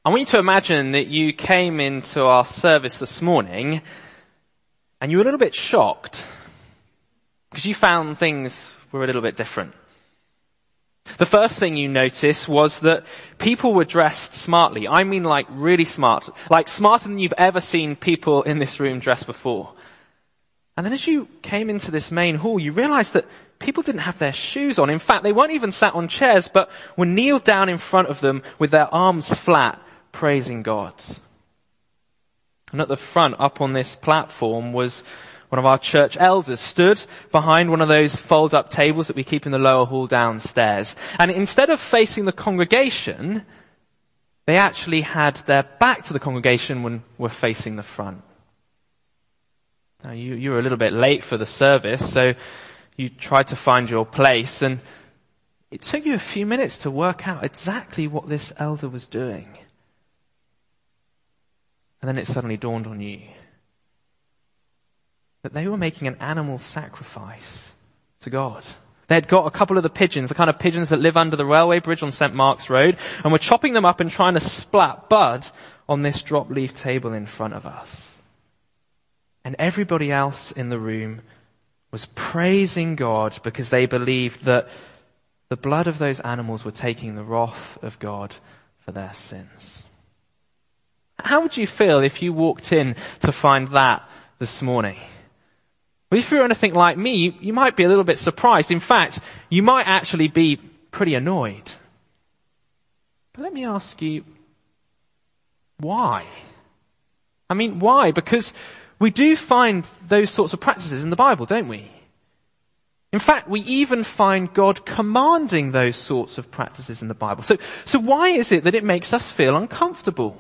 I want you to imagine that you came into our service this morning and you were a little bit shocked because you found things were a little bit different. The first thing you noticed was that people were dressed smartly. I mean like really smart, like smarter than you've ever seen people in this room dressed before. And then as you came into this main hall, you realized that people didn't have their shoes on. In fact, they weren't even sat on chairs, but were kneeled down in front of them with their arms flat, praising God. And at the front, up on this platform, was one of our church elders stood behind one of those fold-up tables that we keep in the lower hall downstairs. And instead of facing the congregation, they actually had their back to the congregation when were facing the front. Now you were a little bit late for the service, so you tried to find your place, and it took you a few minutes to work out exactly what this elder was doing. And then it suddenly dawned on you that they were making an animal sacrifice to God. They'd got a couple of the pigeons, the kind of pigeons that live under the railway bridge on St. Mark's Road, and were chopping them up and trying to splat bud on this drop leaf table in front of us. And everybody else in the room was praising God because they believed that the blood of those animals were taking the wrath of God for their sins. How would you feel if you walked in to find that this morning? Well, if you're anything like me, you might be a little bit surprised. In fact, you might actually be pretty annoyed. But let me ask you, why? I mean, why? Because we do find those sorts of practices in the Bible, don't we? In fact, we even find God commanding those sorts of practices in the Bible. So why is it that it makes us feel uncomfortable?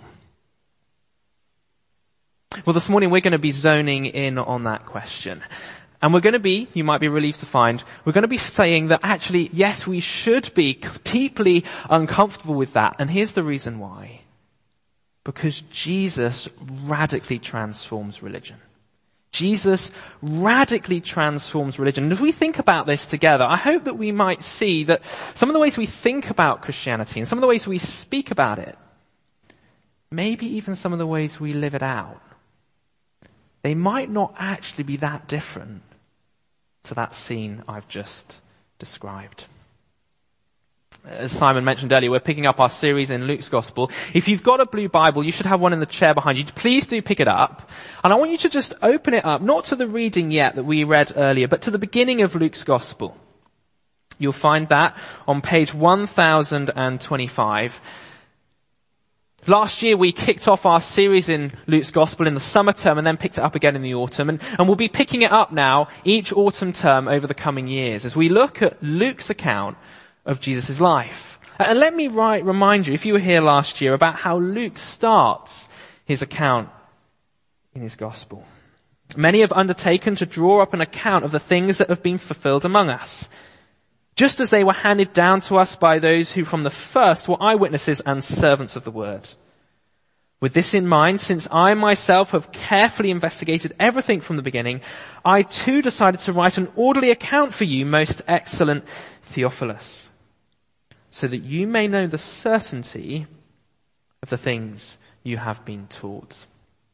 Well, this morning we're going to be zoning in on that question. And we're going to be, you might be relieved to find, we're going to be saying that actually, yes, we should be deeply uncomfortable with that. And here's the reason why. Because Jesus radically transforms religion. Jesus radically transforms religion. And if we think about this together, I hope that we might see that some of the ways we think about Christianity and some of the ways we speak about it, maybe even some of the ways we live it out, they might not actually be that different to that scene I've just described. As Simon mentioned earlier, we're picking up our series in Luke's Gospel. If you've got a blue Bible, you should have one in the chair behind you. Please do pick it up. And I want you to just open it up, not to the reading yet that we read earlier, but to the beginning of Luke's Gospel. You'll find that on page 1025. Last year we kicked off our series in Luke's Gospel in the summer term and then picked it up again in the autumn. And we'll be picking it up now each autumn term over the coming years as we look at Luke's account of Jesus' life. And let me remind you, if you were here last year, about how Luke starts his account in his Gospel. Many have undertaken to draw up an account of the things that have been fulfilled among us, just as they were handed down to us by those who from the first were eyewitnesses and servants of the word. With this in mind, since I myself have carefully investigated everything from the beginning, I too decided to write an orderly account for you, most excellent Theophilus, so that you may know the certainty of the things you have been taught.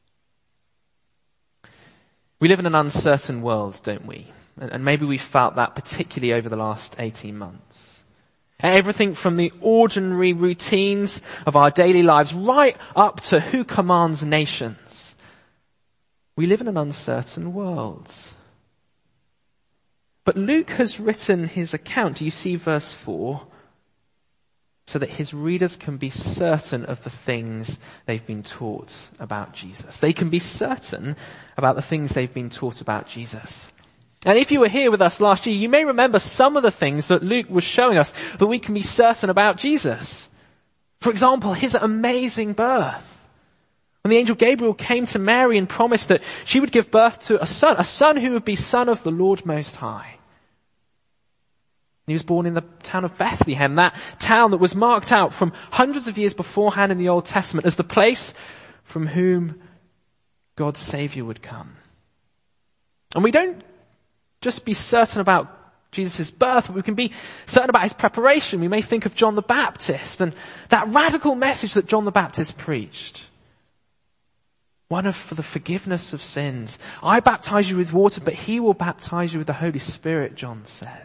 We live in an uncertain world, don't we? And maybe we felt that particularly over the last 18 months. Everything from the ordinary routines of our daily lives right up to who commands nations. We live in an uncertain world. But Luke has written his account, do you see verse 4? So that his readers can be certain of the things they've been taught about Jesus. They can be certain about the things they've been taught about Jesus. And if you were here with us last year, you may remember some of the things that Luke was showing us that we can be certain about Jesus. For example, his amazing birth. When the angel Gabriel came to Mary and promised that she would give birth to a son who would be son of the Lord Most High. He was born in the town of Bethlehem, that town that was marked out from hundreds of years beforehand in the Old Testament as the place from whom God's Savior would come. And we don't just be certain about Jesus' birth, but we can be certain about his preparation. We may think of John the Baptist and that radical message that John the Baptist preached. One of for the forgiveness of sins. I baptize you with water, but he will baptize you with the Holy Spirit, John said.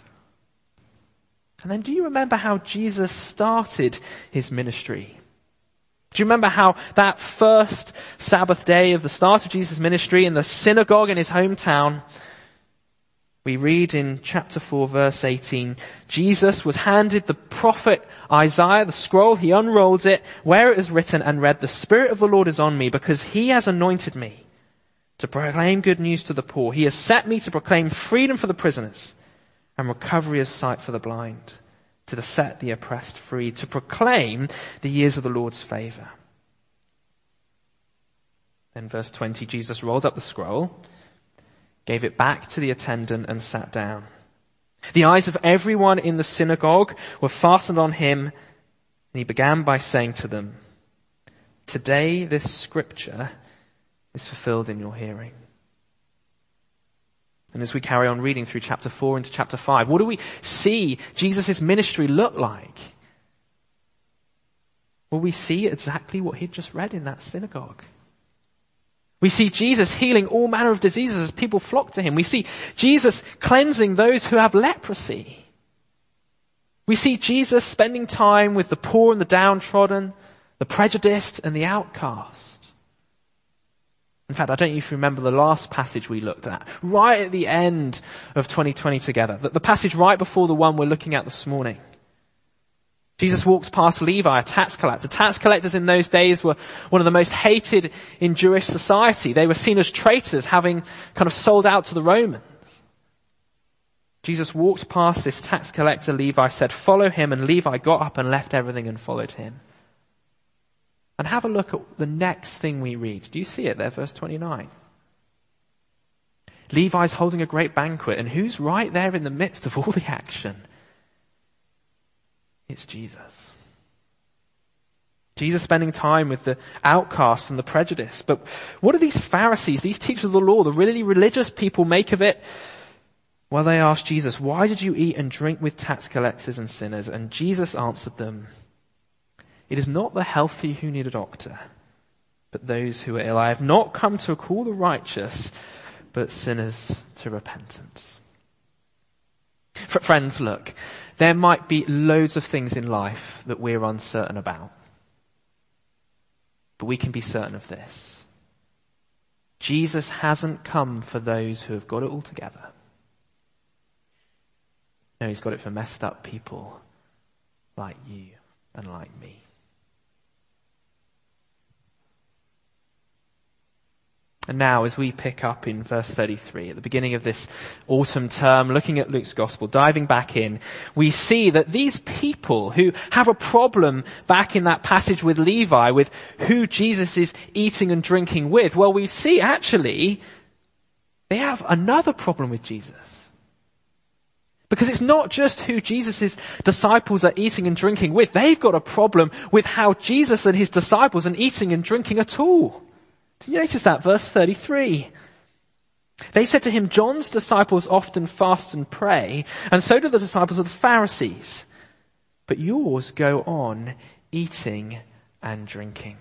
And then do you remember how Jesus started his ministry? Do you remember how that first Sabbath day of the start of Jesus' ministry in the synagogue in his hometown, we read in chapter 4 verse 18, Jesus was handed the prophet Isaiah, the scroll. He unrolled it where it is written and read, "The Spirit of the Lord is on me because he has anointed me to proclaim good news to the poor. He has set me to proclaim freedom for the prisoners and recovery of sight for the blind, to set the oppressed free, to proclaim the years of the Lord's favor." Then verse 20, Jesus rolled up the scroll, gave it back to the attendant and sat down. The eyes of everyone in the synagogue were fastened on him, and he began by saying to them, "Today this scripture is fulfilled in your hearing." And as we carry on reading through chapter 4 into chapter 5, what do we see Jesus' ministry look like? Well, we see exactly what he'd just read in that synagogue. We see Jesus healing all manner of diseases as people flock to him. We see Jesus cleansing those who have leprosy. We see Jesus spending time with the poor and the downtrodden, the prejudiced and the outcast. In fact, I don't know if you remember the last passage we looked at, right at the end of 2020 together, the passage right before the one we're looking at this morning. Jesus walks past Levi, a tax collector. Tax collectors in those days were one of the most hated in Jewish society. They were seen as traitors, having kind of sold out to the Romans. Jesus walked past this tax collector. Levi said, "Follow him," and Levi got up and left everything and followed him. And have a look at the next thing we read. Do you see it there, verse 29? Levi's holding a great banquet, and who's right there in the midst of all the action? It's Jesus. Jesus spending time with the outcasts and the prejudiced. But what do these Pharisees, these teachers of the law, the really religious people make of it? Well, they asked Jesus, "Why did you eat and drink with tax collectors and sinners?" And Jesus answered them, "It is not the healthy who need a doctor, but those who are ill. I have not come to call the righteous, but sinners to repentance." Friends, look, there might be loads of things in life that we're uncertain about. But we can be certain of this. Jesus hasn't come for those who have got it all together. No, he's got it for messed up people like you and like me. And now, as we pick up in verse 33, at the beginning of this autumn term, looking at Luke's gospel, diving back in, we see that these people who have a problem back in that passage with Levi, with who Jesus is eating and drinking with, well, we see actually they have another problem with Jesus. Because it's not just who Jesus' disciples are eating and drinking with. They've got a problem with how Jesus and his disciples are eating and drinking at all. Do you notice that? Verse 33. They said to him, "John's disciples often fast and pray, and so do the disciples of the Pharisees. But yours go on eating and drinking."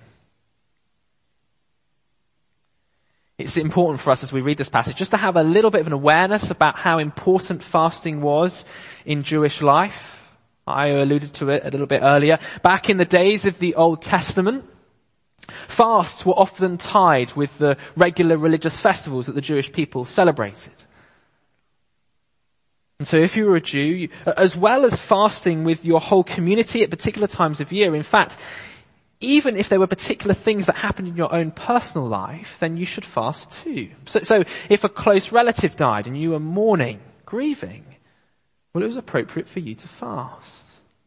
It's important for us as we read this passage just to have a little bit of an awareness about how important fasting was in Jewish life. I alluded to it a little bit earlier. Back in the days of the Old Testament, fasts were often tied with the regular religious festivals that the Jewish people celebrated. And so if you were a Jew, as well as fasting with your whole community at particular times of year, in fact, even if there were particular things that happened in your own personal life, then you should fast too. So if a close relative died and you were mourning, grieving, well, it was appropriate for you to fast.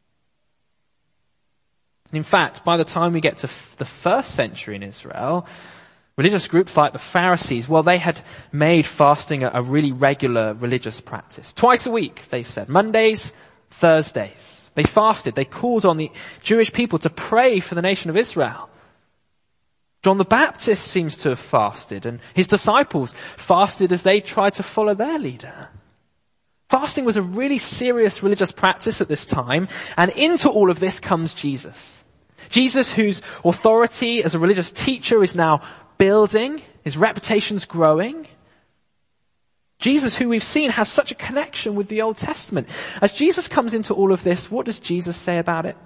In fact, by the time we get to the first century in Israel, religious groups like the Pharisees, well, they had made fasting a really regular religious practice. Twice a week, they said. Mondays, Thursdays. They fasted. They called on the Jewish people to pray for the nation of Israel. John the Baptist seems to have fasted, and his disciples fasted as they tried to follow their leader. Fasting was a really serious religious practice at this time, and into all of this comes Jesus. Jesus, whose authority as a religious teacher is now building, his reputation's growing. Jesus, who we've seen has such a connection with the Old Testament. As Jesus comes into all of this, what does Jesus say about it?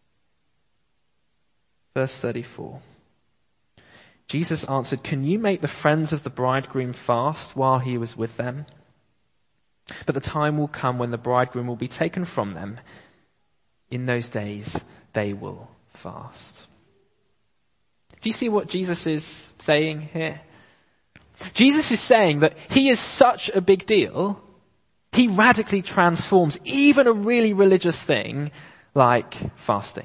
Verse 34. Jesus answered, "Can you make the friends of the bridegroom fast while he was with them? But the time will come when the bridegroom will be taken from them. In those days, they will fast." Do you see what Jesus is saying here? Jesus is saying that he is such a big deal, he radically transforms even a really religious thing like fasting.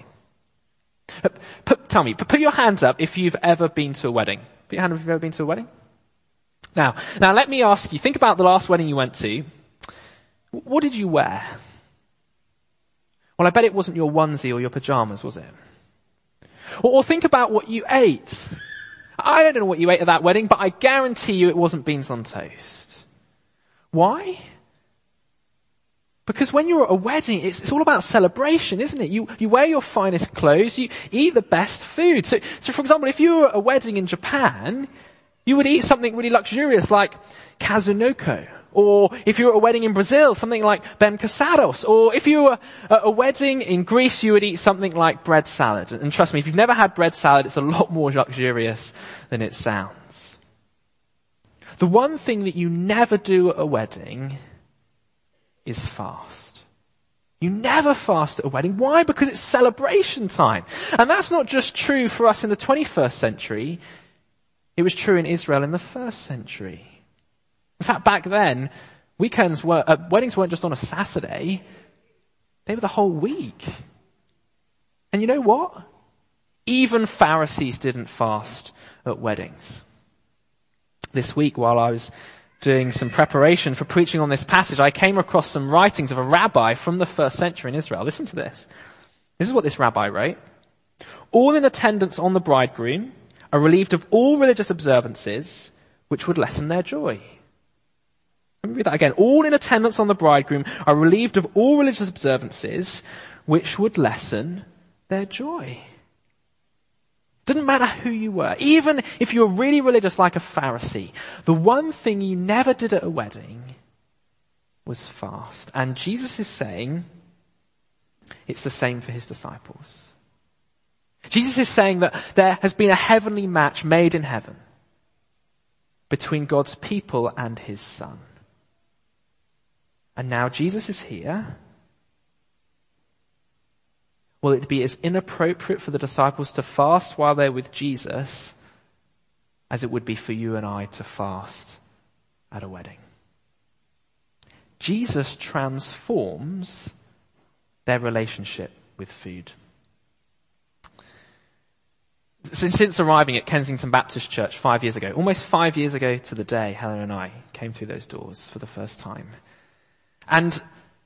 Put your hands up if you've ever been to a wedding. Put your hand up if you've ever been to a wedding. Now let me ask you, think about the last wedding you went to. What did you wear? Well, I bet it wasn't your onesie or your pajamas, was it? Or think about what you ate. I don't know what you ate at that wedding, but I guarantee you it wasn't beans on toast. Why? Because when you're at a wedding, it's all about celebration, isn't it? You wear your finest clothes, you eat the best food. So for example, if you were at a wedding in Japan, you would eat something really luxurious like kazunoko. Or if you were at a wedding in Brazil, something like bem casados. Or if you were at a wedding in Greece, you would eat something like bread salad. And trust me, if you've never had bread salad, it's a lot more luxurious than it sounds. The one thing that you never do at a wedding is fast. You never fast at a wedding. Why? Because it's celebration time. And that's not just true for us in the 21st century. It was true in Israel in the 1st century. In fact, back then, weddings weren't just on a Saturday. They were the whole week. And you know what? Even Pharisees didn't fast at weddings. This week, while I was doing some preparation for preaching on this passage, I came across some writings of a rabbi from the 1st century in Israel. Listen to this. This is what this rabbi wrote. "All in attendance on the bridegroom are relieved of all religious observances which would lessen their joy." Let me read that again. "All in attendance on the bridegroom are relieved of all religious observances which would lessen their joy." Didn't matter who you were. Even if you were really religious like a Pharisee, the one thing you never did at a wedding was fast. And Jesus is saying it's the same for his disciples. Jesus is saying that there has been a heavenly match made in heaven between God's people and his Son. And now Jesus is here. Will it be as inappropriate for the disciples to fast while they're with Jesus as it would be for you and I to fast at a wedding? Jesus transforms their relationship with food. Since arriving at Kensington Baptist Church 5 years ago, almost 5 years ago to the day, Helen and I came through those doors for the first time. And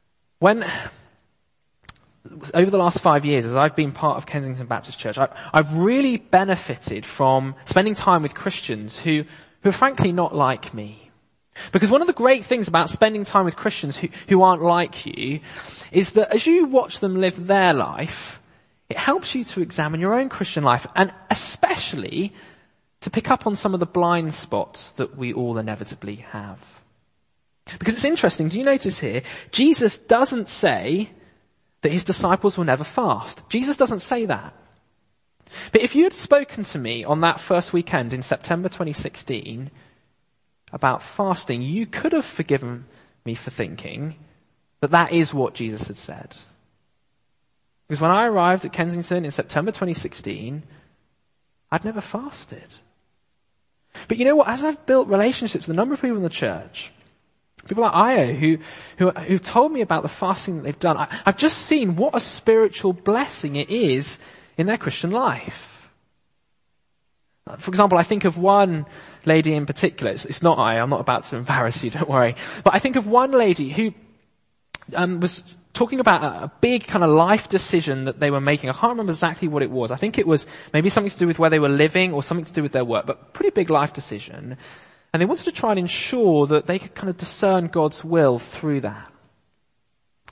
over the last 5 years, as I've been part of Kensington Baptist Church, I've really benefited from spending time with Christians who are frankly not like me. Because one of the great things about spending time with Christians who aren't like you is that as you watch them live their life, it helps you to examine your own Christian life, and especially to pick up on some of the blind spots that we all inevitably have. Because it's interesting, do you notice here, Jesus doesn't say that his disciples will never fast. Jesus doesn't say that. But if you had spoken to me on that first weekend in September 2016 about fasting, you could have forgiven me for thinking that that is what Jesus had said. Because when I arrived at Kensington in September 2016, I'd never fasted. But you know what? As I've built relationships with a number of people in the church, people like Io who've told me about the fasting that they've done, I've just seen what a spiritual blessing it is in their Christian life. For example, I think of one lady in particular. It's not Io. I'm not about to embarrass you, don't worry. But I think of one lady who was talking about a big kind of life decision that they were making. I can't remember exactly what it was. I think it was maybe something to do with where they were living or something to do with their work, but pretty big life decision. And they wanted to try and ensure that they could kind of discern God's will through that.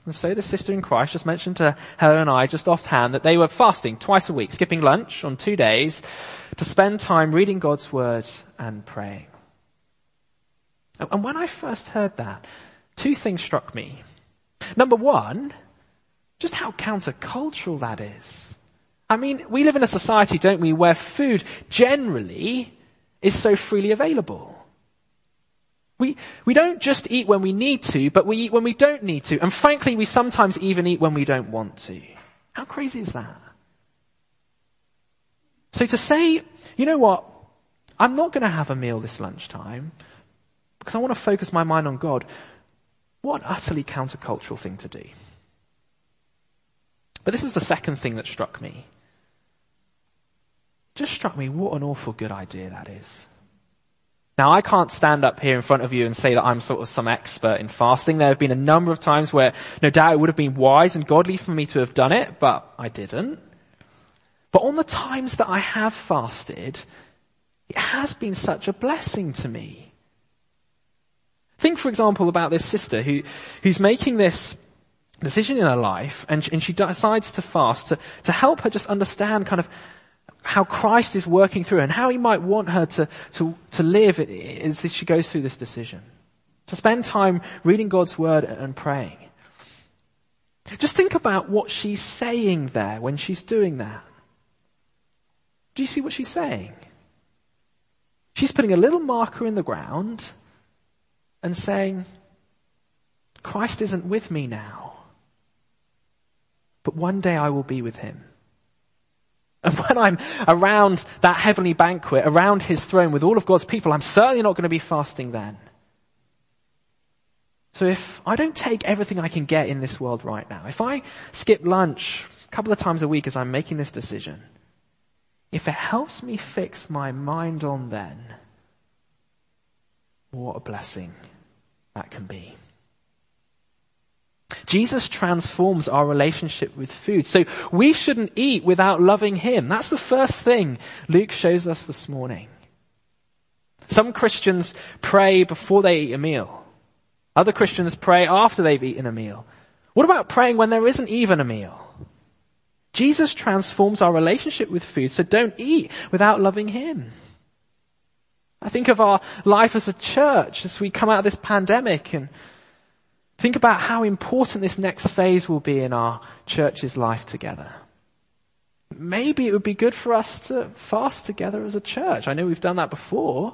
And so the sister in Christ just mentioned to her and I just offhand that they were fasting twice a week, skipping lunch on 2 days to spend time reading God's word and praying. And when I first heard that, 2 things struck me. Number one, just how countercultural that is. I mean, we live in a society, don't we, where food generally is so freely available. We don't just eat when we need to, but we eat when we don't need to. And frankly, we sometimes even eat when we don't want to. How crazy is that? So to say, you know what, I'm not going to have a meal this lunchtime because I want to focus my mind on God, what an utterly countercultural thing to do. But this was the second thing that struck me. It just struck me what an awful good idea that is. Now, I can't stand up here in front of you and say that I'm sort of some expert in fasting. There have been a number of times where no doubt it would have been wise and godly for me to have done it, but I didn't. But on the times that I have fasted, it has been such a blessing to me. Think, for example, about this sister who's making this decision in her life, and she decides to fast to help her just understand kind of how Christ is working through her and how he might want her to live as she goes through this decision. To spend time reading God's word and praying. Just think about what she's saying there when she's doing that. Do you see what she's saying? She's putting a little marker in the ground and saying, Christ isn't with me now, but one day I will be with him. And when I'm around that heavenly banquet, around his throne with all of God's people, I'm certainly not going to be fasting then. So if I don't take everything I can get in this world right now, if I skip lunch a couple of times a week as I'm making this decision, if it helps me fix my mind on then, what a blessing that can be. Jesus transforms our relationship with food. So we shouldn't eat without loving him. That's the first thing Luke shows us this morning. Some Christians pray before they eat a meal. Other Christians pray after they've eaten a meal. What about praying when there isn't even a meal? Jesus transforms our relationship with food, so don't eat without loving him. I think of our life as a church as we come out of this pandemic and think about how important this next phase will be in our church's life together. Maybe it would be good for us to fast together as a church. I know we've done that before.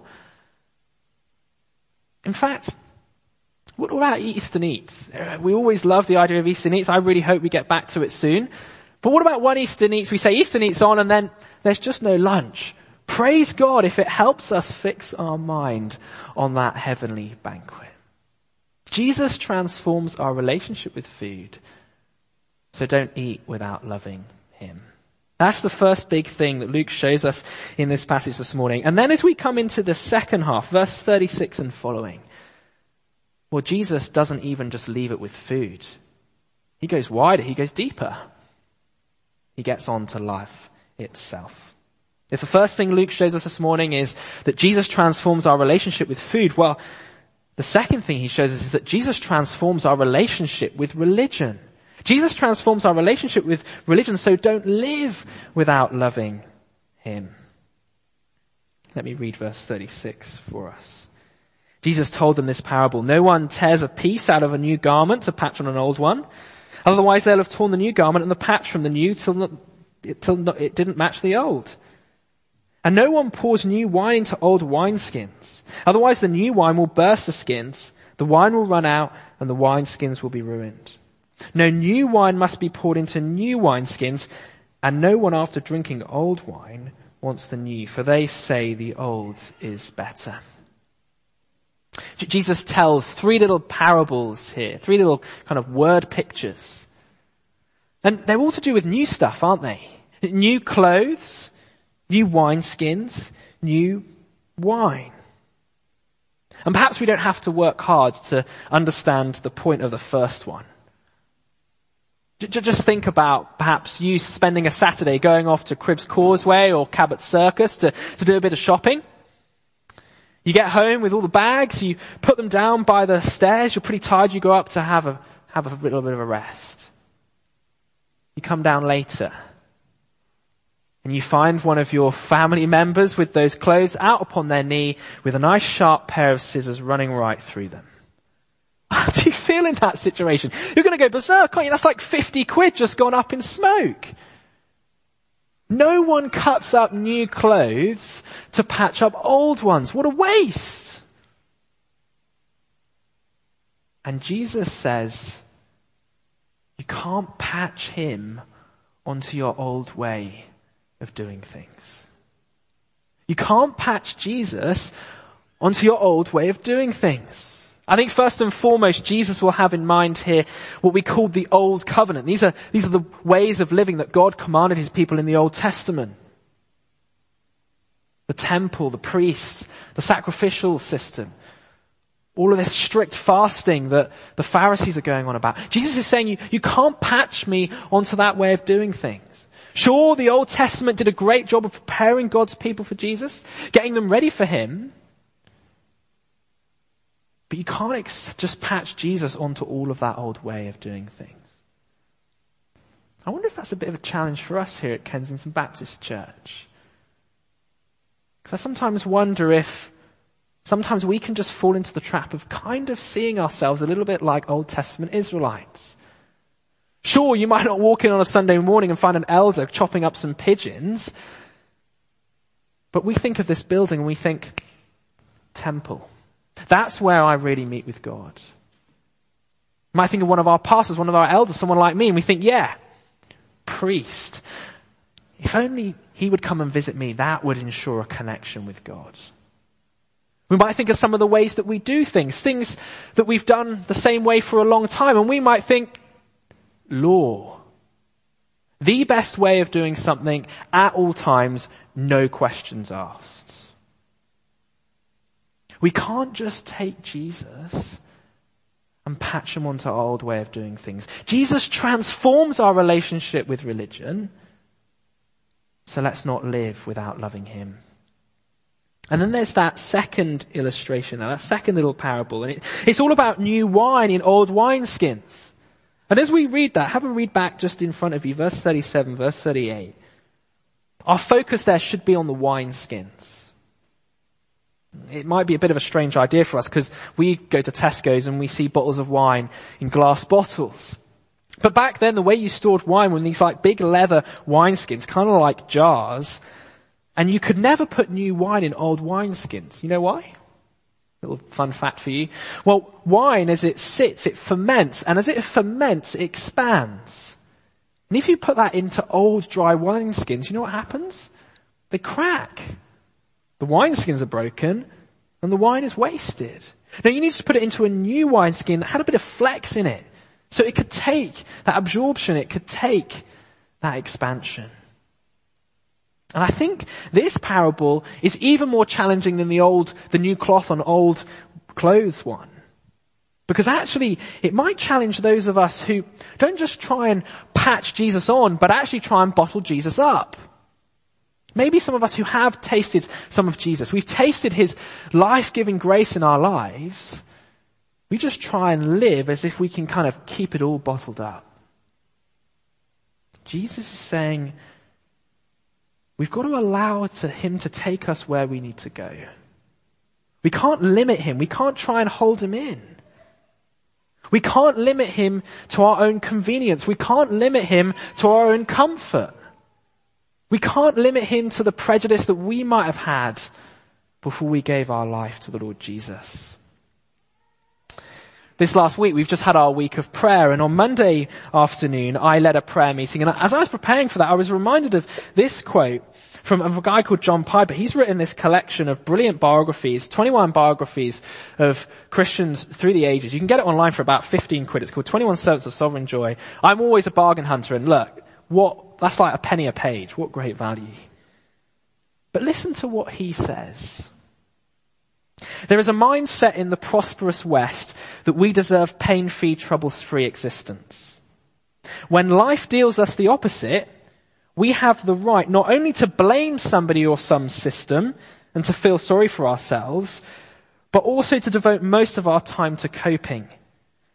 In fact, what about Eastern Eats? We always love the idea of Eastern Eats. I really hope we get back to it soon. But what about one Eastern Eats? We say Eastern Eats on and then there's just no lunch. Praise God if it helps us fix our mind on that heavenly banquet. Jesus transforms our relationship with food, so don't eat without loving him. That's the first big thing that Luke shows us in this passage this morning. And then as we come into the second half, verse 36 and following, well, Jesus doesn't even just leave it with food. He goes wider, he goes deeper. He gets on to life itself. If the first thing Luke shows us this morning is that Jesus transforms our relationship with food, well, the second thing he shows us is that Jesus transforms our relationship with religion. Jesus transforms our relationship with religion, so don't live without loving him. Let me read verse 36 for us. Jesus told them this parable. No one tears a piece out of a new garment to patch on an old one. Otherwise they'll have torn the new garment and the patch from the new till it didn't match the old. And no one pours new wine into old wineskins. Otherwise the new wine will burst the skins, the wine will run out, and the wineskins will be ruined. No new wine must be poured into new wineskins, and no one after drinking old wine wants the new, for they say the old is better. Jesus tells 3 little parables here, 3 little kind of word pictures. And they're all to do with new stuff, aren't they? New clothes, new wineskins, new wine. And perhaps we don't have to work hard to understand the point of the first one. Just think about perhaps you spending a Saturday going off to Cribbs Causeway or Cabot Circus to do a bit of shopping. You get home with all the bags, you put them down by the stairs, you're pretty tired, you go up to have have a little bit of a rest. You come down later and you find one of your family members with those clothes out upon their knee with a nice sharp pair of scissors running right through them. How do you feel in that situation? You're going to go berserk, aren't you? That's like 50 quid just gone up in smoke. No one cuts up new clothes to patch up old ones. What a waste. And Jesus says, you can't patch him onto your old way of doing things. You can't patch Jesus onto your old way of doing things. I think first and foremost, Jesus will have in mind here what we call the Old Covenant. These are the ways of living that God commanded his people in the Old Testament. The temple, the priests, the sacrificial system. All of this strict fasting that the Pharisees are going on about. Jesus is saying you can't patch me onto that way of doing things. Sure, the Old Testament did a great job of preparing God's people for Jesus, getting them ready for him. But you can't just patch Jesus onto all of that old way of doing things. I wonder if that's a bit of a challenge for us here at Kensington Baptist Church. Because I sometimes wonder if sometimes we can just fall into the trap of kind of seeing ourselves a little bit like Old Testament Israelites. Sure, you might not walk in on a Sunday morning and find an elder chopping up some pigeons, but we think of this building and we think, temple. That's where I really meet with God. You might think of one of our pastors, one of our elders, someone like me, and we think, yeah, priest. If only he would come and visit me, that would ensure a connection with God. We might think of some of the ways that we do things that we've done the same way for a long time, and we might think, law. The best way of doing something at all times, no questions asked. We can't just take Jesus and patch him onto our old way of doing things. Jesus transforms our relationship with religion, so let's not live without loving him. And then there's that second illustration, that second little parable, and it's all about new wine in old wineskins. And as we read that, have a read back just in front of you, verse 37, verse 38. Our focus there should be on the wineskins. It might be a bit of a strange idea for us because we go to Tesco's and we see bottles of wine in glass bottles. But back then, the way you stored wine were in these like big leather wineskins, kind of like jars. And you could never put new wine in old wineskins. You know why? Little fun fact for you. Well, wine, as it sits, it ferments. And as it ferments, it expands. And if you put that into old dry wineskins, you know what happens? They crack. The wineskins are broken and the wine is wasted. Now you need to put it into a new wineskin that had a bit of flex in it. So it could take that absorption, it could take that expansion. And I think this parable is even more challenging than the new cloth on old clothes one. Because actually, it might challenge those of us who don't just try and patch Jesus on, but actually try and bottle Jesus up. Maybe some of us who have tasted some of Jesus, we've tasted his life-giving grace in our lives, we just try and live as if we can kind of keep it all bottled up. Jesus is saying, we've got to allow him to take us where we need to go. We can't limit him. We can't try and hold him in. We can't limit him to our own convenience. We can't limit him to our own comfort. We can't limit him to the prejudice that we might have had before we gave our life to the Lord Jesus. This last week, we've just had our week of prayer, and on Monday afternoon, I led a prayer meeting, and as I was preparing for that, I was reminded of this quote from a guy called John Piper. He's written this collection of brilliant biographies, 21 biographies of Christians through the ages. You can get it online for about 15 quid. It's called 21 Servants of Sovereign Joy. I'm always a bargain hunter, and look, that's like a penny a page. What great value. But listen to what he says. There is a mindset in the prosperous West that we deserve pain-free, troubles-free existence. When life deals us the opposite, we have the right not only to blame somebody or some system and to feel sorry for ourselves, but also to devote most of our time to coping,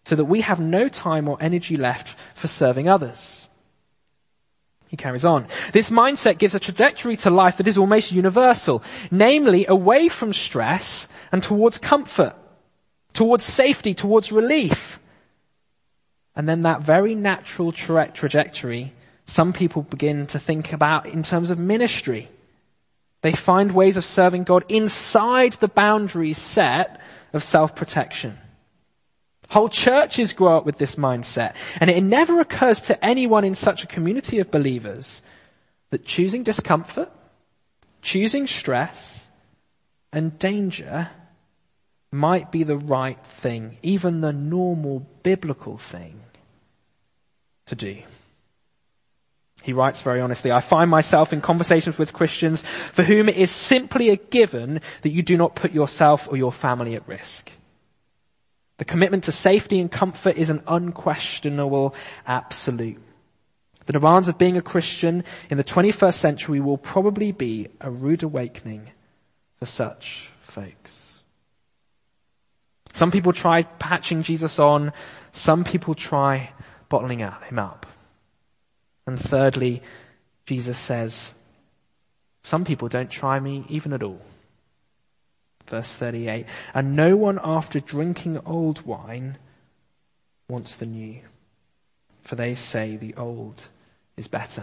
so that we have no time or energy left for serving others. He carries on. This mindset gives a trajectory to life that is almost universal, namely away from stress and towards comfort, towards safety, towards relief. And then that very natural trajectory, some people begin to think about in terms of ministry. They find ways of serving God inside the boundaries set of self-protection. Whole churches grow up with this mindset, and it never occurs to anyone in such a community of believers that choosing discomfort, choosing stress, and danger might be the right thing, even the normal biblical thing to do. He writes very honestly, I find myself in conversations with Christians for whom it is simply a given that you do not put yourself or your family at risk. The commitment to safety and comfort is an unquestionable absolute. The demands of being a Christian in the 21st century will probably be a rude awakening for such folks. Some people try patching Jesus on. Some people try bottling him up. And thirdly, Jesus says, some people don't try me even at all. Verse 38, and no one after drinking old wine wants the new, for they say the old is better.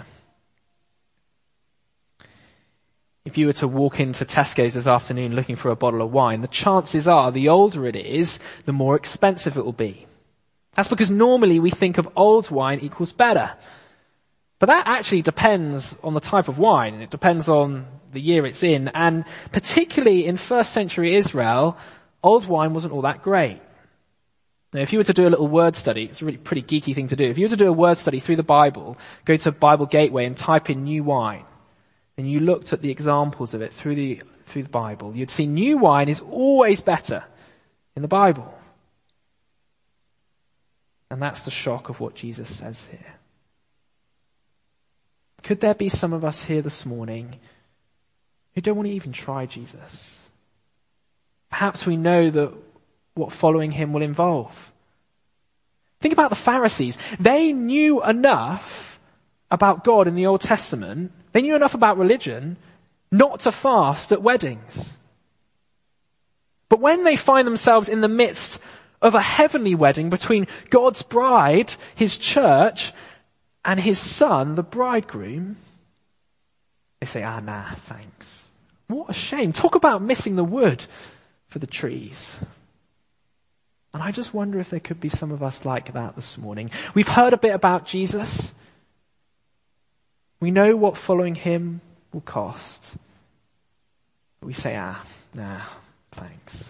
If you were to walk into Tesco's this afternoon looking for a bottle of wine, the chances are the older it is, the more expensive it will be. That's because normally we think of old wine equals better. But that actually depends on the type of wine, and it depends on the year it's in. And particularly in first century Israel, old wine wasn't all that great. Now, if you were to do a little word study, it's a really pretty geeky thing to do. If you were to do a word study through the Bible, go to Bible Gateway and type in new wine, and you looked at the examples of it through the Bible, you'd see new wine is always better in the Bible. And that's the shock of what Jesus says here. Could there be some of us here this morning who don't want to even try Jesus? Perhaps we know that what following him will involve. Think about the Pharisees. They knew enough about God in the Old Testament. They knew enough about religion not to fast at weddings. But when they find themselves in the midst of a heavenly wedding between God's bride, his church, and his son, the bridegroom, they say, nah, thanks. What a shame. Talk about missing the wood for the trees. And I just wonder if there could be some of us like that this morning. We've heard a bit about Jesus. We know what following him will cost. But we say, nah, thanks.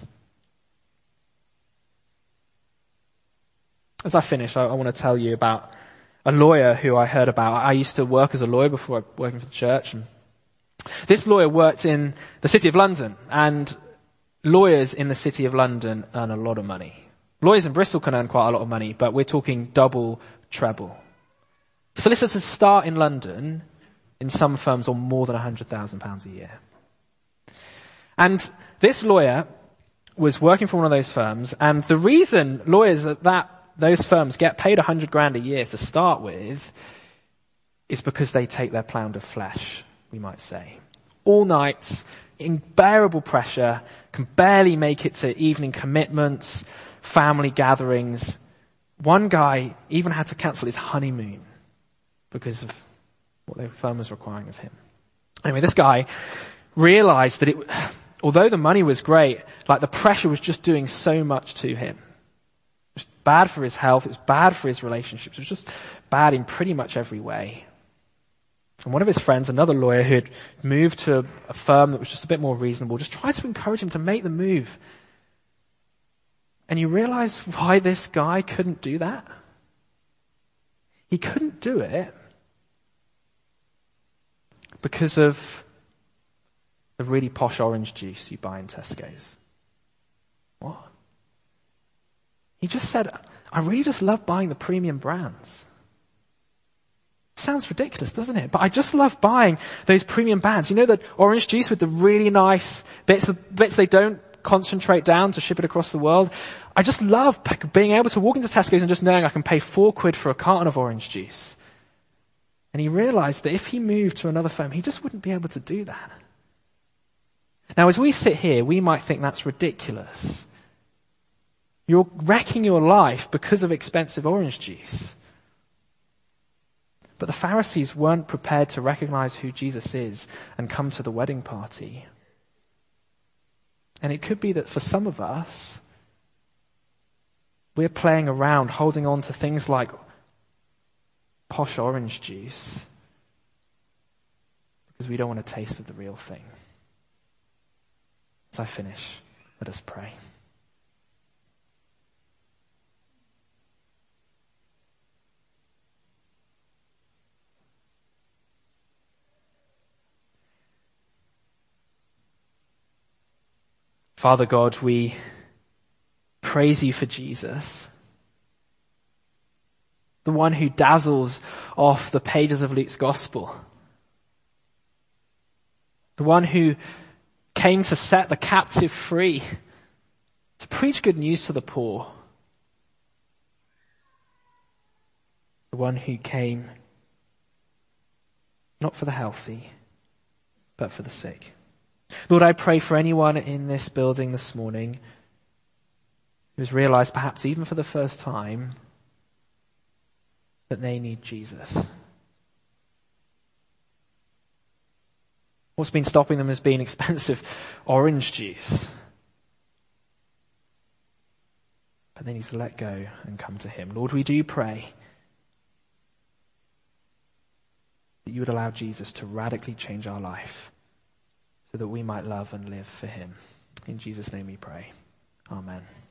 As I finish, I want to tell you about a lawyer who I heard about. I used to work as a lawyer before working for the church. And this lawyer worked in the City of London. And lawyers in the City of London earn a lot of money. Lawyers in Bristol can earn quite a lot of money, but we're talking double, treble. Solicitors start in London in some firms on more than £100,000 a year. And this lawyer was working for one of those firms. And the reason lawyers at those firms get paid $100,000 a year to start with is because they take their pound of flesh, we might say. All nights, unbearable pressure, can barely make it to evening commitments, family gatherings. One guy even had to cancel his honeymoon because of what the firm was requiring of him. Anyway, this guy realized that although the money was great, like the pressure was just doing so much to him. It was bad for his health, it was bad for his relationships, it was just bad in pretty much every way. And one of his friends, another lawyer who had moved to a firm that was just a bit more reasonable, just tried to encourage him to make the move. And you realize why this guy couldn't do that? He couldn't do it because of the really posh orange juice you buy in Tesco's. What? He just said, I really just love buying the premium brands. Sounds ridiculous, doesn't it? But I just love buying those premium brands. You know, that orange juice with the really nice bits they don't concentrate down to ship it across the world. I just love being able to walk into Tesco's and just knowing I can pay £4 for a carton of orange juice. And he realized that if he moved to another firm, he just wouldn't be able to do that. Now, as we sit here, we might think that's ridiculous. You're wrecking your life because of expensive orange juice. But the Pharisees weren't prepared to recognize who Jesus is and come to the wedding party. And it could be that for some of us, we're playing around, holding on to things like posh orange juice because we don't want a taste of the real thing. As I finish, let us pray. Father God, we praise you for Jesus, the one who dazzles off the pages of Luke's gospel, the one who came to set the captive free, to preach good news to the poor, the one who came not for the healthy, but for the sick. Lord, I pray for anyone in this building this morning who has realized, perhaps even for the first time, that they need Jesus. What's been stopping them has been expensive orange juice. But they need to let go and come to him. Lord, we do pray that you would allow Jesus to radically change our life so that we might love and live for him. In Jesus' name we pray. Amen.